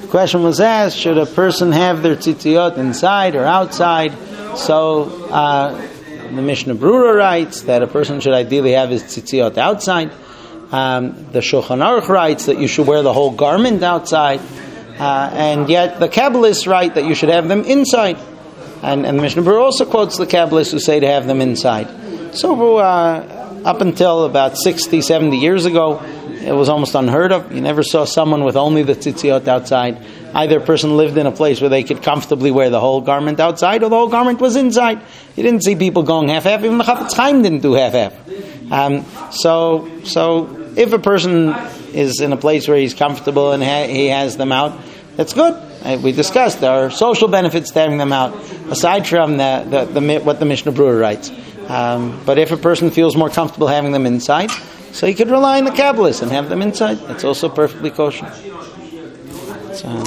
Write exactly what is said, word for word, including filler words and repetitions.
The question was asked, should a person have their tzitziot inside or outside? So uh, the Mishnah Brura writes that a person should ideally have his tzitziot outside. Um, the Shulchan Aruch writes that you should wear the whole garment outside. Uh, and yet the Kabbalists write that you should have them inside. And, and the Mishnah Brura also quotes the Kabbalists who say to have them inside. So uh, up until about sixty, seventy years ago, it was almost unheard of. You never saw someone with only the tzitziot outside. Either a person lived in a place where they could comfortably wear the whole garment outside, or the whole garment was inside. You didn't see people going half-half. Even the Chafetz Chaim didn't do half-half. Um, so, so if a person is in a place where he's comfortable and ha- he has them out, that's good. Uh, we discussed there are social benefits to having them out, aside from the, the, the what the Mishnah Brura writes. Um, but if a person feels more comfortable having them inside, so he could rely on the Kabbalists and have them inside. That's also perfectly kosher. So.